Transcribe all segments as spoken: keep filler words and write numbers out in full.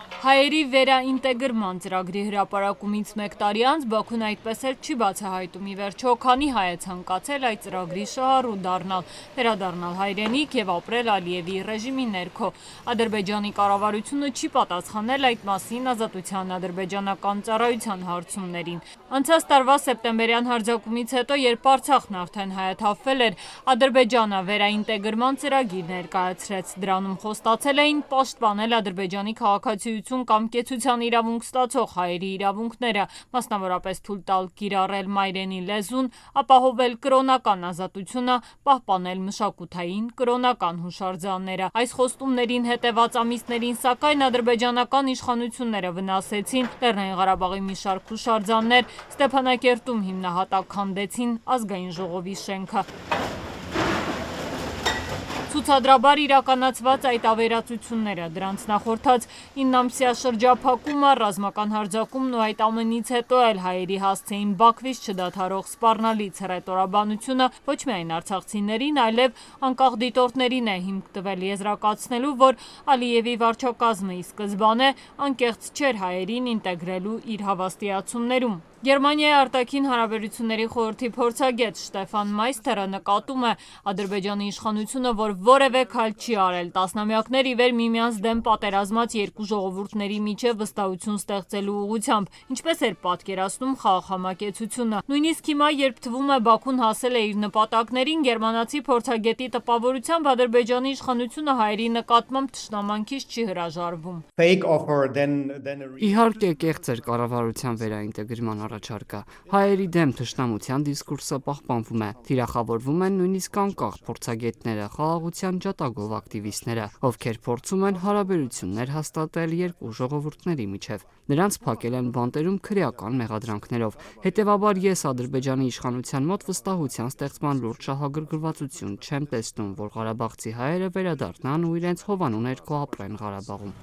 Հայերի վերաինտեգրման ծրագրի հրապարակումից մեկ տարի անց Բաքուն այդպես էլ չի բացահայտում ի վերջո քանի հայ է ցանկացել այդ ծրագրի շահառու դառնալ, վերադառնալ հայրենիք եւ ապրել Ալիևի ռեժիմի ներքո։ Ադրբեջանի կառավարությունը չի պատասխանել այդ մասին Ազատության ադրբեջանական ծառայության հարցումներին։ Անցած տարվա սեպտեմբերյան հարձակումից հետո, երբ Արցախն արդեն հայաթափվել էր, Ադրբեջանը վերաինտեգրման ծրագիր ներկայացրեց։ Դրանում խոստացել էին պաշտպանել Ադրբեջանի քաղաքացիություն կամ կեցության իրավունք ստացող հայերի իրավունքները, մասնավորապես թույլ տալ կիրառել մայրենի լեզուն, ապահովել կրոնական ազատությունը, պահպանել մշակութային կրոնական հուշարձանները։ Այս խոստումներին հետևած ամիսներին, սակայն ադրբեջանական իշխանությունները վնասեցին Լեռնային Ղարաբաղի մի շարք հուշարձաններ, Ստեփանակերտում հիմնահատակ քանդեցին ազգային ժողովի շենքը։ Ցուցադրաբար իրականացված այդ ավերածությունները, դրանց նախորդած իննամսյա շրջափակումը, ռազմական հարձակումն ու այդ ամենից հետո էլ հայերի հասցեին Բաքվից չդադարող սպառնալից հռետորաբանությունը ոչ միայն արցախցիներին, այլև անկախ դիտորդներին է հիմք տվել եզրակացնելու, որ Ալիևի վարչակազմը ի սկզբանե անկեղծ չէր հայերին ինտեգրելու իր հավաստիացումներում։ Գերմանիայի արտաքին հարաբերությունների խորհրդի փորձագետ Շտեֆան Մայստերը նկատում է Ադրբեջանի իշխանությունը, որ որևէ քայլ չի արել տասնամյակներ ի վեր միմյանց դեմ պատերազմած երկու ժողովուրդների միջև վստահություն ստեղծելու ուղղությամբ, ինչպես էր պատկերացնում խաղաղամակեցությունը։ Նույնիսկ հիմա, երբ թվում է Բաքուն հասել է իր նպատակներին, գերմանացի փորձագետի տպավորությամբ Ադրբեջանի իշխանությունը հայերի նկատմամբ թշնամանքից չի հրաժարվում։ Իհարկե կեղծ էր կառավարության վերաինտեգրման առաջարկը։ Հայերի դեմ թշնամության դիսկուրսը պահպանվում է, թիրախավորվում են նույնիսկ անկախ փորձագետները, խաղաղության ջատագով ակտիվիստները, ովքեր փորձում են հարաբերություններ հաստատել երկու ժողովուրդների միջև։ Նրանց փակել են բանտերում քրեական մեղադրանքներով։ Հետևաբար ես Ադրբեջանի իշխանության մոտ վստահության ստեղծման լուրջ շահագրգռվածություն չեմ տեսնում, որ ղարաբաղցի հայերը վերադառնան ու իրենց հովանու ներքո ապրեն Ղարաբաղում։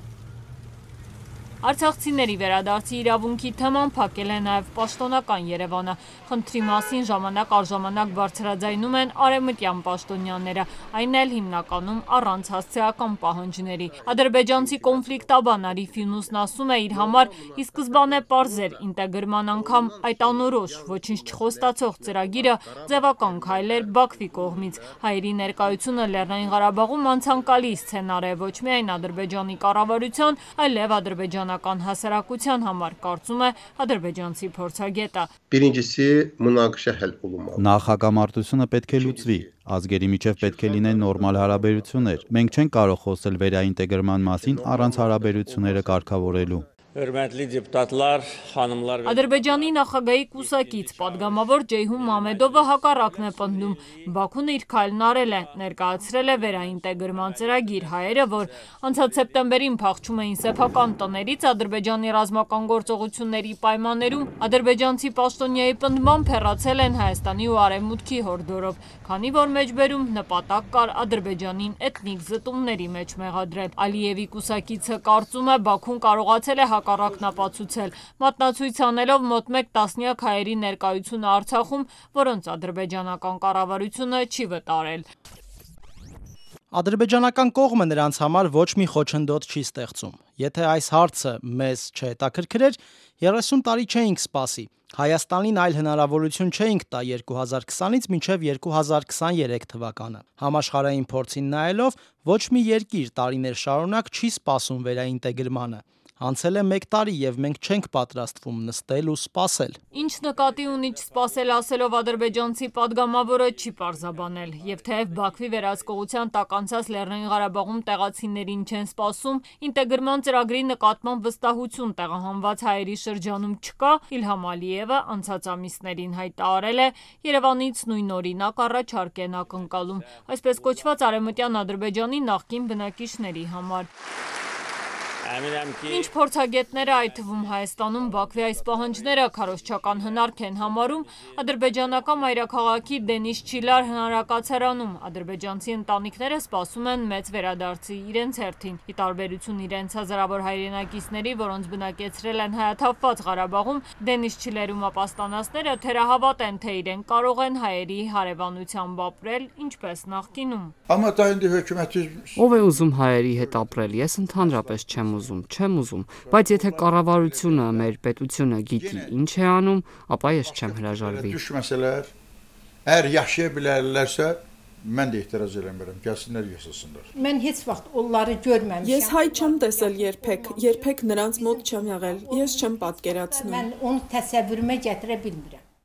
Արցախցիների վերադարձի իրավունքի թեման փակել է նաև պաշտոնական Երևանը։ Խնդրի մասին ժամանակ առ ժամանակ բարձրաձայնում են արևմտյան պաշտոնյաները, այն էլ հիմնականում առանց հասցեական պահանջների։ Ադրբեջանցի կոնֆլիկտաբան Արիֆ Յունուսն ասում է իր համար ի սկզբանե պարզ էր ինտեգրման անգամ այդ անորոշ, ոչինչ չխոստացող ծրագիրը ձևական քայլ էր Բաքվի կողմից։ Հայերի ներկայությունը Լեռնային Ղարաբաղում անցանկալի սցենար է ոչ միայն Ադրբեջանի կառավարության, այլև ադրբեջանական հասարակության համար, կարծում է ադրբեջանցի փորձագետը։ Նախ հակամարտությունը պետք է լուծվի, ազգերի միջև պետք է լինեն նորմալ հարաբերություններ։ Մենք չենք կարող խոսել վերաինտեգրման մասին առանց հարաբերությունները կարգավորելու։ Ադրբեջանի նախագահի կուսակից պատգամավոր Ջեյհուն Մամեդովը հակառակն է պնդում։ Բաքուն իր քայլն արել է, ներկայացրել է վերաինտեգրման ծրագիր։ Հայերը, որ անցած սեպտեմբերին փախչում էին սեփական տներից Ադրբեջանի ռազմական գործողությունների պայմաններում, ադրբեջանցի պաշտոնյայի պնդմամբ հեռացել են Հայաստանի ու Արևմուտքի հորդորով, քանի որ մեջբերում նպատակ կար Ադրբեջանին էթնիկ զտումների մեջ մեղադրել։ Ալիևի կուսակիցը կարծում է Բաքուն կարողացել է հակառակն ապացուցել, մատնացույց անելով մոտ մեկ տասնյակ հայերի ներկայությունը Արցախում, որոնց ադրբեջանական կառավարությունը չի վտարել։ Ադրբեջանական կողմը նրանց համար ոչ մի խոչընդոտ չի ստեղծում։ Եթե այս հարցը մեզ չհետաքրքրեր, երեսուն տարի չէինք սպասի։ Հայաստանին այլ հնարավորություն չէինք տա երկու հազար քսանից մինչև երկու հազար քսաներեք թվականը։ Համաշխարհային փորձին նայելով, ոչ մի երկիր տարիներ շարունակ չի սպասում վերաինտեգրմանը։ Անցել է մեկ տարի եւ մենք չենք պատրաստվում նստել ու սպասել։ Ինչ նկատի ունի չսպասել ասելով ադրբեջանցի падգամավորը չի պարզաբանել, եւ թեև Բաքվի վերահսկողության տակ անցած Լեռնային Ղարաբաղում տեղացիներին չեն սպասում, ինտեգրման ծրագրի նկատմամբ վստահություն տեղահանված հայերի շրջանում չկա, Իլհամ Ալիևը անցած ամիսներին հայտարարել է Երևանից նույն օրինակ առաջարկ են ակնկալում, այսպես կոչված արևմտյան Ադրբեջանի նախկին բնակիչների համար։ Ինչ փորձագետները, այդ թվում Հայաստանում Բաքվի այս պահանջները քարոզչական հնարք են համարում, ադրբեջանական մայրաքաղաքի Դենիս Չիլար հնարակացարանում ադրբեջանցի ընտանիքները սպասում են մեծ վերադարձի իրենց հերթին։ Ի տարբերություն իրենց հազարավոր հայրենակիցների, որոնց բնակեցրել են հայաթափված Ղարաբաղում, Դենիս Չիլերում ապաստանածները թերահավատ են, թե իրենք կարող են հայերի հարևանությամբ ապրել, ինչպես նախկինում։ Ով է ուզում հայերի հետ ապրել, ես ընդհանրապես չեմ եմ ուզում, չեմ ուզում, բայց եթե կառավարությունը, մեր պետությունը գիտի ինչ է անում, ապա ես չեմ հրաժարվի։ Düşməsələr, əgər yaşaya bilərlərsə, mən də etiraz eləmirəm, gəlsinlər yaşasınlar։ Mən heç vaxt onları görməmişəm. Ես հայ չեմ տեսել երբեք, երբեք նրանց մոտ չեմ եղել, ես չեմ պատկերացնում։ Mən onu təsəvvürümə gətirə bilmirəm.